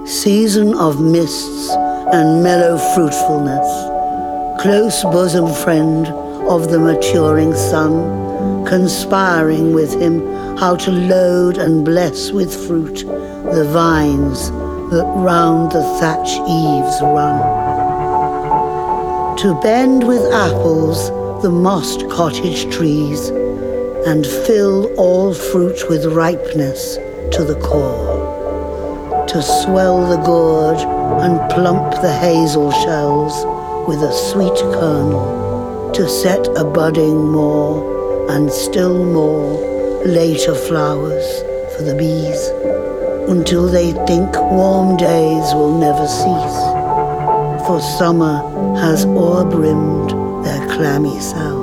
season of mists and mellow fruitfulness, close bosom friend of the maturing sun, conspiring with him how to load and bless with fruit the vines that round the thatch eaves run. To bend with apples the mossed cottage trees, and fill all fruit with ripeness to the core. To swell the gourd and plump the hazel shells with a sweet kernel, to set a budding more and still more later flowers for the bees, until they think warm days will never cease, for summer has o'erbrimmed their clammy cells.